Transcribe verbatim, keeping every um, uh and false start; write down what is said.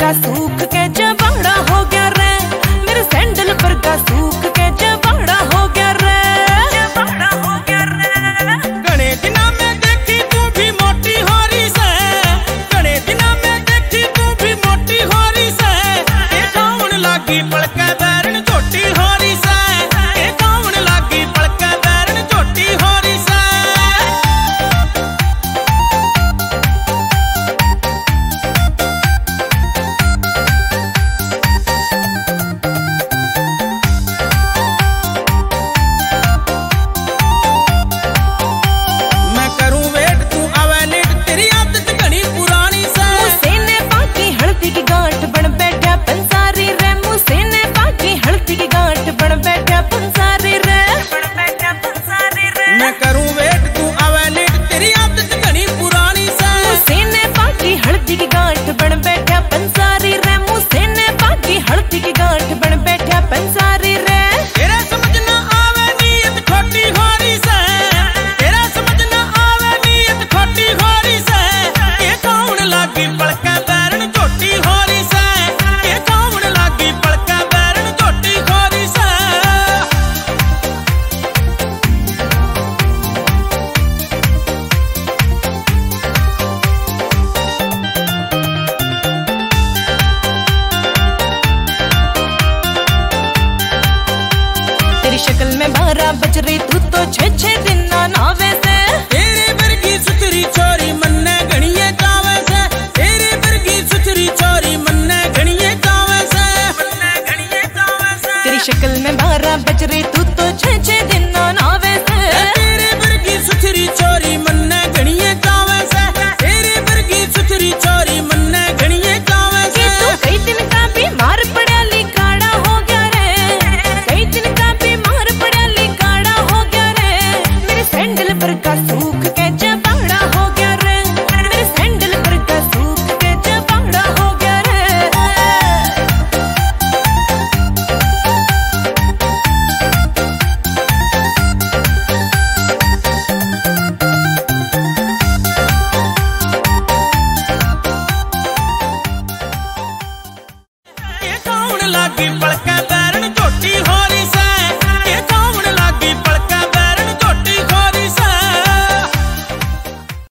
का सूख के जबाड़ा हो गया रे, मेरे सैंडल पर का सूख के जबाड़ा हो गया रे, जबाड़ा हो गया रे। घणे दिना में देखी तू भी मोटी हो रही से, घणे दिना में देखी तू भी मोटी हो रही से, ये कौन लागी पलके बैरन झोटी हो रही से, ये कौन लागी पलके बैरन झोटी हो रही से। शक्ल में बारह बज रही तू तो छह छह दिन ना नावे से, तेरे वर्गी सुथरी छोरी मन्ने घणिये चावे से, तेरे वर्गी सुथरी छोरी मन्ने घणिये चावे से, मन्ने घणिये चावे से। तेरी शक्ल में बारह बज रही तू तो छह छह दिन ना नावे